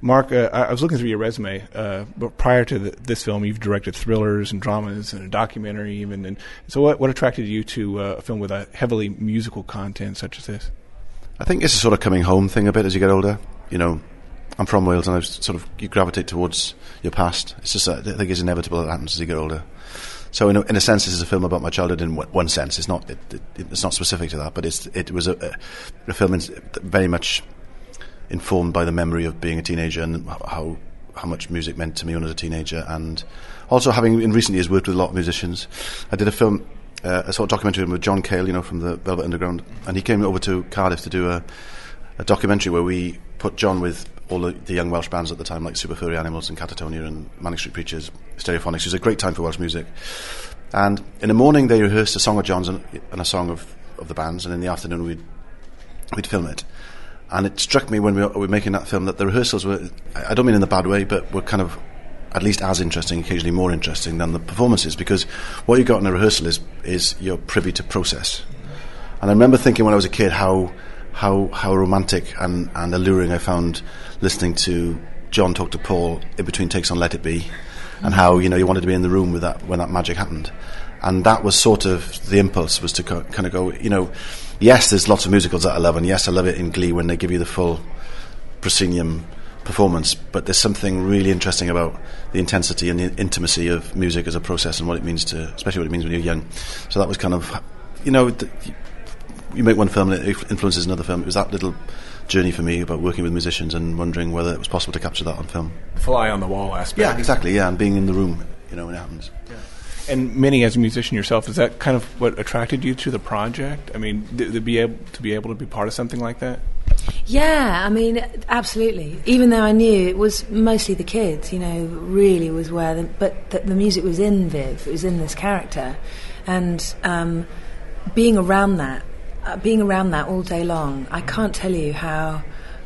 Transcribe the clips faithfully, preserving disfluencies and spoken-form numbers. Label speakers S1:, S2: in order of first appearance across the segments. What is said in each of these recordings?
S1: Mark, uh, I was looking through your resume, uh, but prior to the, this film, you've directed thrillers and dramas and a documentary even. And so what, what attracted you to uh, a film with a heavily musical content such as this?
S2: I think it's a sort of coming home thing a bit as you get older. You know, I'm from Wales, and I sort of, you gravitate towards your past. It's just, uh, I think it's inevitable that happens as you get older. So in a, in a sense, this is a film about my childhood in one sense. It's not, it, it, it's not specific to that, but it's, it was a, a film very much informed by the memory of being a teenager and how how much music meant to me when I was a teenager, and also having in recent years worked with a lot of musicians. I did a film, uh, a sort of documentary with John Cale, you know, from the Velvet Underground, and he came over to Cardiff to do a, a documentary where we put John with all the, the young Welsh bands at the time, like Super Furry Animals and Catatonia and Manic Street Preachers, Stereophonics. It was a great time for Welsh music. And in the morning they rehearsed a song of John's and, and a song of, of the bands, and in the afternoon we'd we'd film it. And it struck me when we were making that film that the rehearsals were, I don't mean in the bad way, but were kind of at least as interesting, occasionally more interesting than the performances, because what you got in a rehearsal is is you're privy to process. And I remember thinking when I was a kid how how how romantic and, and alluring I found listening to John talk to Paul in between takes on Let It Be, and how, you know, you wanted to be in the room with that when that magic happened. And that was sort of the impulse, was to co- kind of go, you know, yes, there's lots of musicals that I love, and yes, I love it in Glee when they give you the full proscenium performance, but there's something really interesting about the intensity and the intimacy of music as a process and what it means to, especially what it means when you're young. So that was kind of, you know, th- you make one film and it influences another film. It was that little journey for me about working with musicians and wondering whether it was possible to capture that on film.
S1: Fly on the wall aspect.
S2: Yeah, exactly, yeah, and being in the room, you know, when it happens.
S1: Yeah. And Minnie, as a musician yourself, is that kind of what attracted you to the project? I mean, th- to be able to be able to be part of something like that?
S3: Yeah, I mean, absolutely. Even though I knew it was mostly the kids, you know, really was where, the, but the, the music was in Viv, it was in this character, and um, being around that, uh, being around that all day long, I can't tell you how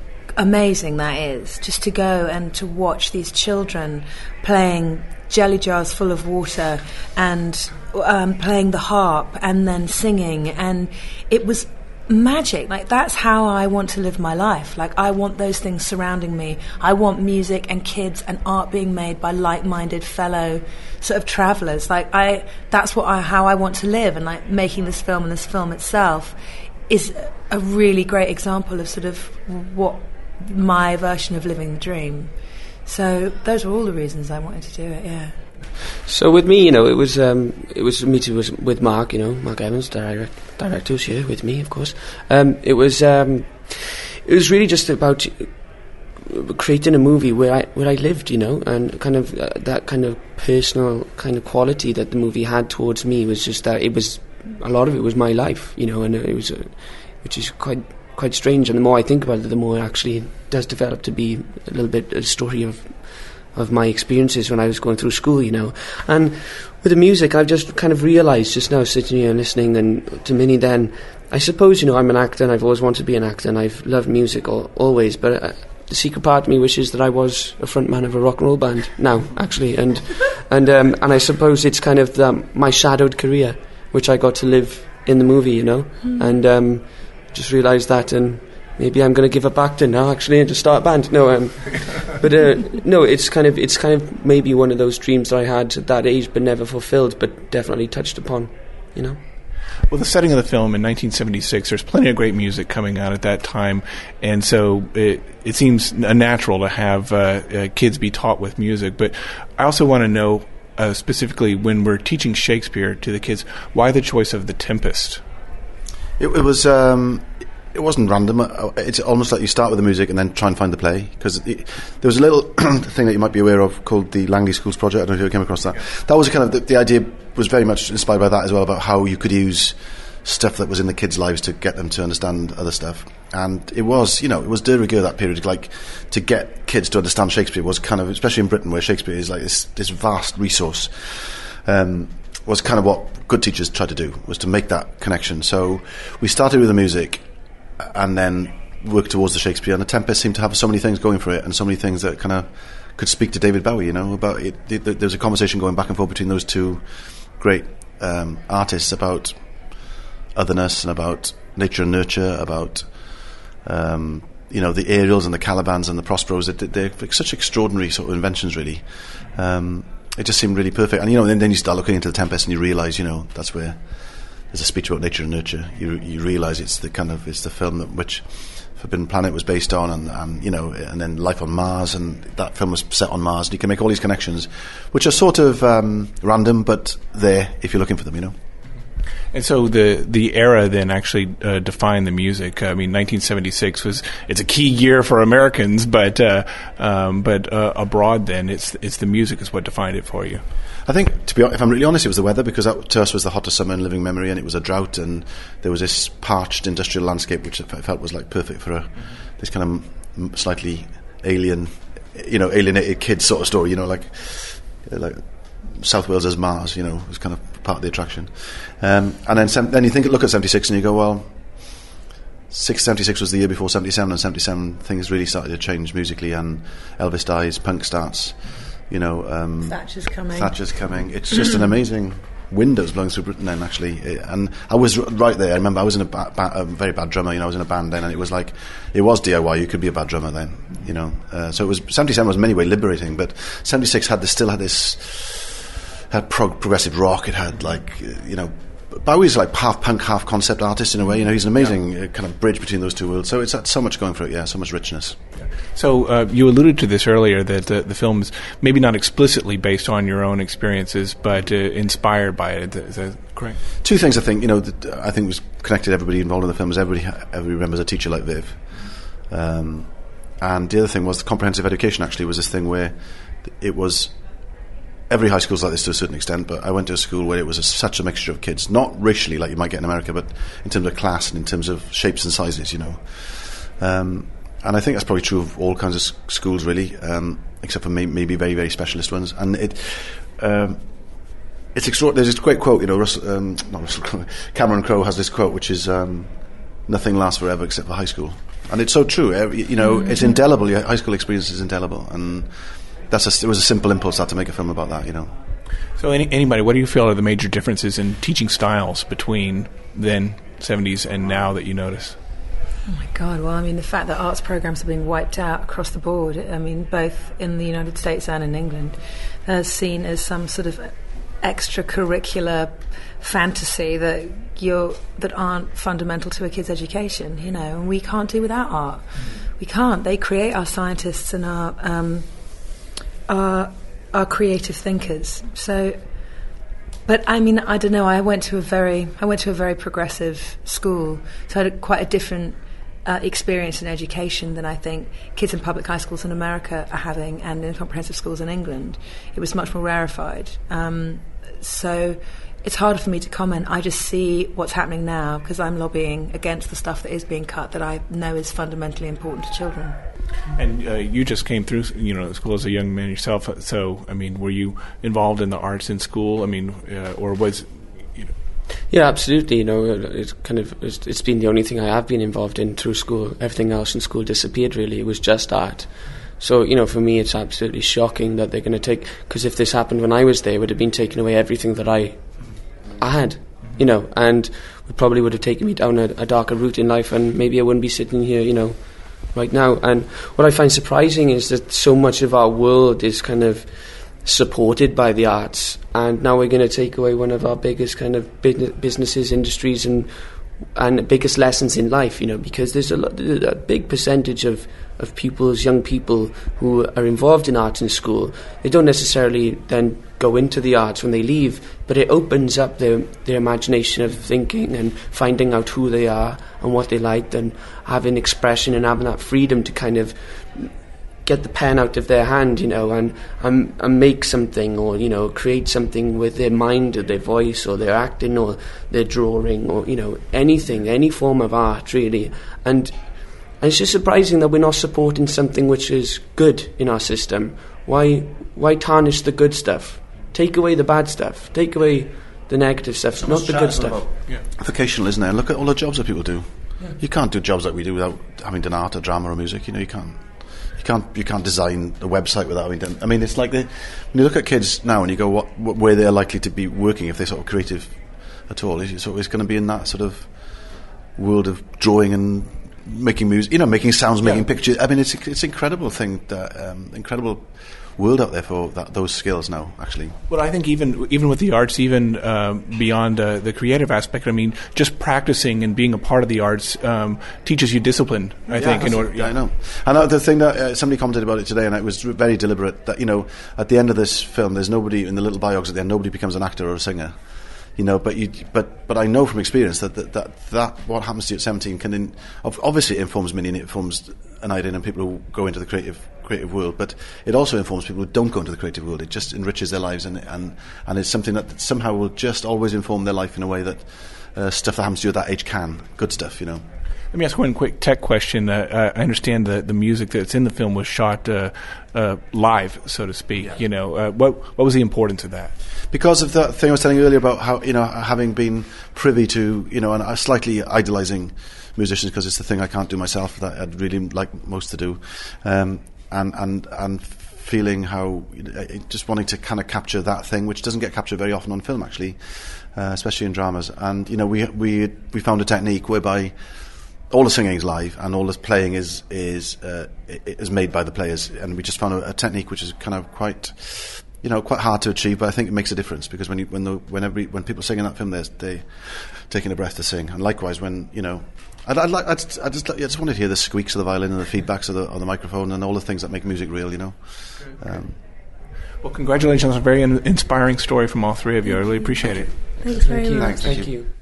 S3: amazing that is, just to go and to watch these children playing jelly jars full of water and um, playing the harp and then singing, and it was magic. Like, that's how I want to live my life. Like, I want those things surrounding me. I want music and kids and art being made by like-minded fellow sort of travellers. Like, I that's what I, how I want to live, and like making this film and this film itself is a really great example of sort of what my version of living the dream. So those were all the reasons I wanted to do it. Yeah.
S4: So with me, you know, it was um, it was me too, was with Mark, you know, Mark Evans, direct, director, who's here with me, of course. Um, it was um, it was really just about creating a movie where I where I lived, you know, and kind of uh, that kind of personal kind of quality that the movie had towards me was just that it was, a lot of it was my life, you know, and it was, uh, which is quite. quite strange, and the more I think about it, the more it actually does develop to be a little bit a story of of my experiences when I was going through school, you know. And with the music, I've just kind of realised just now, sitting here and listening and to Minnie then, I suppose, you know, I'm an actor and I've always wanted to be an actor and I've loved music all, always, but uh, the secret part of me wishes that I was a frontman of a rock and roll band now, actually, and and um, and I suppose it's kind of the, my shadowed career, which I got to live in the movie, you know, mm. and um just realised that, and maybe I'm going to give it back to now actually and just start a band. No, um, but uh, no, it's kind of it's kind of maybe one of those dreams that I had at that age, but never fulfilled, but definitely touched upon, you know.
S1: Well, the setting of the film in nineteen seventy-six, there's plenty of great music coming out at that time, and so it, it seems natural to have uh, uh, kids be taught with music. But I also want to know uh, specifically, when we're teaching Shakespeare to the kids, why the choice of The Tempest?
S2: It, it was. Um, it wasn't random. It's almost like you start with the music and then try and find the play. Because there was a little thing that you might be aware of called the Langley Schools Project. I don't know if you came across that. That was a kind of the, the idea was very much inspired by that as well, about how you could use stuff that was in the kids' lives to get them to understand other stuff. And it was, you know, it was de rigueur that period. Like, to get kids to understand Shakespeare was kind of, especially in Britain, where Shakespeare is like this this vast resource. Um, was kind of what good teachers tried to do, was to make that connection. So we started with the music and then worked towards the Shakespeare, and The Tempest seemed to have so many things going for it and so many things that kind of could speak to David Bowie, you know, about it. There was a conversation going back and forth between those two great um, artists about otherness and about nature and nurture, about um, you know, the aerials and the Calibans and the Prosperos, they're, they're such extraordinary sort of inventions, really. Um, it just seemed really perfect. And, you know, then, then you start looking into The Tempest and you realise, you know, that's where there's a speech about nature and nurture. You you realise it's the kind of, it's the film that which Forbidden Planet was based on, and, and, you know, and then Life on Mars, and that film was set on Mars. And you can make all these connections, which are sort of um, random, but there if you're looking for them, you know.
S1: And so the the era then actually uh, defined the music. I mean, nineteen seventy-six was it's a key year for Americans, but uh, um, but uh, abroad then it's it's the music is what defined it for you.
S2: I think, to be if I'm really honest, it was the weather, because that to us was the hottest summer in living memory, and it was a drought, and there was this parched industrial landscape which I felt was like perfect for a this kind of slightly alien, you know, alienated kid sort of story, you know, like like. South Wales as Mars, you know, was kind of part of the attraction. Um, and then sem- then you think, look at seventy-six and you go, well, seventy-six was the year before seventy-seven, and seventy-seven things really started to change musically, and Elvis dies, punk starts, you know. Um,
S3: Thatcher's coming.
S2: Thatcher's coming. It's just an amazing windows blowing through Britain then, actually. And I was r- right there. I remember I was in a, ba- ba- a very bad drummer, you know, I was in a band then, and it was like, it was D I Y, you could be a bad drummer then, you know. Uh, so it was, seventy-seven was in many ways liberating, but seventy-six had this, still had this, had prog- progressive rock, it had like, you know, Bowie's like half punk, half concept artist in a way, you know, he's an amazing yeah. uh, kind of bridge between those two worlds, so it's had so much going for it, yeah, so much richness.
S1: Yeah. So uh, you alluded to this earlier, that uh, the film is maybe not explicitly based on your own experiences, but uh, inspired by it, is that correct?
S2: Two things I think, you know, that I think was connected everybody involved in the film is everybody, everybody remembers a teacher like Viv. Um, and the other thing was the comprehensive education actually was this thing where it was, every high school's like this to a certain extent, but I went to a school where it was a, such a mixture of kids, not racially like you might get in America, but in terms of class and in terms of shapes and sizes, you know. Um, and I think that's probably true of all kinds of s- schools, really, um, except for may- maybe very, very specialist ones. And it, um, it's extraordinary. There's this great quote, you know, Russell, um, not Russell Crowe, Cameron Crowe has this quote, which is, um, nothing lasts forever except for high school. And it's so true. Every, you know, mm-hmm. It's indelible. Your high school experience is indelible, and that's a, it was a simple impulse that to make a film about that, you know.
S1: So any, anybody, what do you feel are the major differences in teaching styles between then, seventies, and now that you notice?
S3: Oh my God, well, I mean, the fact that arts programs are being wiped out across the board, I mean, both in the United States and in England, is seen as some sort of extracurricular fantasy that you're, that aren't fundamental to a kid's education, you know, and we can't do without art. We can't. They create our scientists and our... Um, Are, are creative thinkers. So, but I mean, I don't know. I went to a very, I went to a very progressive school, so I had a, quite a different uh, experience in education than I think kids in public high schools in America are having, and in comprehensive schools in England. It was much more rarefied. Um, so, it's harder for me to comment. I just see what's happening now because I'm lobbying against the stuff that is being cut that I know is fundamentally important to children.
S1: And uh, you just came through, you know, school as a young man yourself. So, I mean, were you involved in the arts in school? I mean, uh, or was, you know?
S4: Yeah, absolutely. You know, it's kind of it's, it's been the only thing I have been involved in through school. Everything else in school disappeared. Really, it was just art. So, you know, for me, it's absolutely shocking that they're going to take. Because if this happened when I was there, it would have been taking away everything that I, I had. You know, and it probably would have taken me down a, a darker route in life, and maybe I wouldn't be sitting here, you know, right now. And what I find surprising is that so much of our world is kind of supported by the arts, and now we're going to take away one of our biggest kind of businesses, industries, and and biggest lessons in life, you know, because there's a, lot, a big percentage of, of pupils, young people who are involved in art in school. They don't necessarily then go into the arts when they leave, but it opens up their, their imagination of thinking and finding out who they are and what they like, and having expression and having that freedom to kind of get the pen out of their hand, you know, and, and and make something, or, you know, create something with their mind or their voice or their acting or their drawing, or, you know, anything, any form of art, really. And, and it's just surprising that we're not supporting something which is good in our system. Why why tarnish the good stuff? Take away the bad stuff. Take away the negative stuff, so not the good stuff.
S2: Yeah. Vocational, isn't it? Look at all the jobs that people do. Yeah. You can't do jobs like we do without having done art or drama or music. You know, you can't. You can't. You can't design a website without having done. I mean, it's like the, when you look at kids now and you go, what, what where they're likely to be working if they're sort of creative at all. It's always going to be in that sort of world of drawing and making music, you know, making sounds,
S1: Yeah.
S2: making pictures. I mean, it's it's an incredible thing, that, um, incredible world out there for that, those skills now, actually.
S1: Well, I think even even with the arts, even um, beyond uh, the creative aspect, I mean, just practicing and being a part of the arts um, teaches you discipline. I
S2: Yeah,
S1: think in
S2: that's-
S1: order.
S2: yeah, I know. And uh, the thing that uh, somebody commented about it today, and it was very deliberate. That you know, at the end of this film, there's nobody in the little biogs at the end. Nobody becomes an actor or a singer. You know, but you, but but I know from experience that that that, that what happens to you at seventeen can in, obviously it informs me and it informs Aniden and people who go into the creative creative world, but it also informs people who don't go into the creative world. It just enriches their lives, and and and it's something that somehow will just always inform their life in a way that uh, stuff that happens to you at that age can. Good stuff, you know.
S1: Let me ask one quick tech question. Uh, I understand that the music that's in the film was shot uh, uh, live, so to speak.
S2: Yeah.
S1: You know, uh, what what was the importance of that?
S2: Because of that thing I was telling you earlier about how, you know, having been privy to, you know, and uh, slightly idolising musicians, because it's the thing I can't do myself that I'd really like most to do, um, and and and feeling how, just wanting to kind of capture that thing, which doesn't get captured very often on film, actually, uh, especially in dramas. And you know, we we we found a technique whereby all the singing is live and all the playing is is uh, is made by the players, and we just found a, a technique which is kind of quite, you know, quite hard to achieve, but I think it makes a difference, because when you, when the when every when people sing in that film, they're they taking a breath to sing, and likewise when, you know, I'd, I'd like I just I just, I just wanted to hear the squeaks of the violin and the feedbacks of the of the microphone and all the things that make music real, you know. Um,
S1: Well, congratulations on a very in- inspiring story from all three of you. I really appreciate it.
S3: Thanks very
S4: Thank you.
S3: much.
S2: Thanks, thank
S4: Thank
S2: you.
S4: you.